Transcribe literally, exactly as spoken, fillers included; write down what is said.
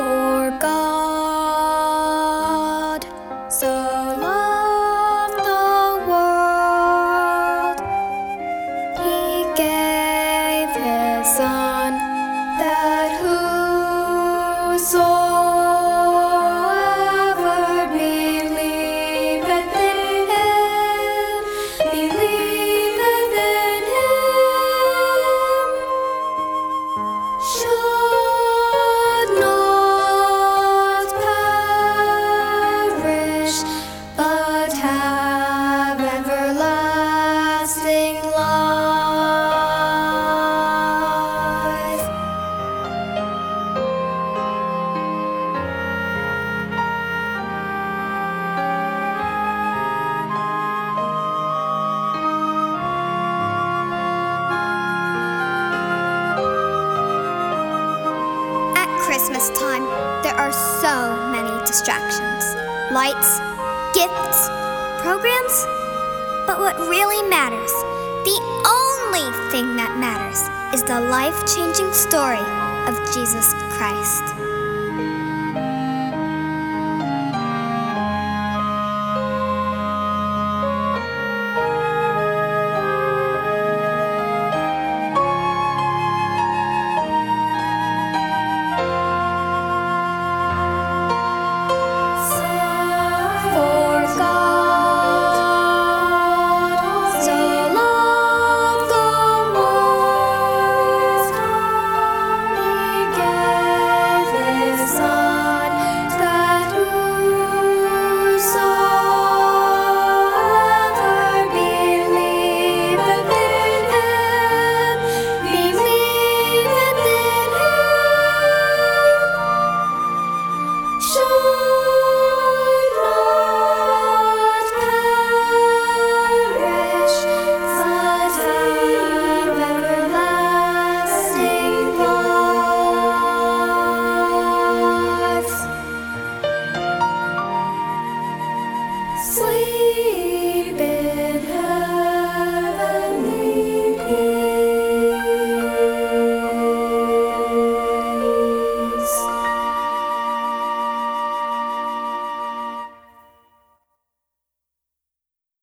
For God so loved the world, He gave His Son, that whosoever believeth in Him, believeth in Him, should not perish, but have everlasting life. At Christmas time, there are so many distractions. Lights, gifts, programs. But what really matters, the only thing that matters, is the life-changing story of Jesus Christ.